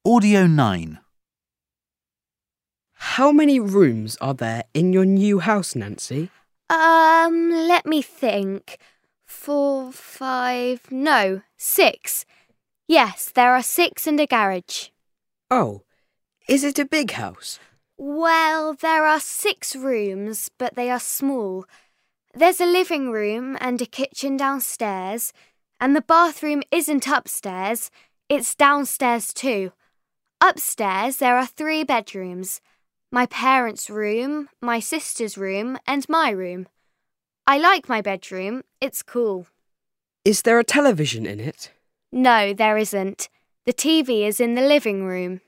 Audio 9. How many rooms are there in your new house, Nancy? Let me think. 4, 5, no, 6. Yes, there are 6 and a garage. Oh, is it a big house? Well, there are 6 rooms, but they are small. There's a living room and a kitchen downstairs, and the bathroom isn't upstairs, it's downstairs too. Upstairs there are 3 bedrooms. My parents' room, my sister's room, and my room. I like my bedroom, it's cool. Is there a television in it? No, there isn't. The TV is in the living room.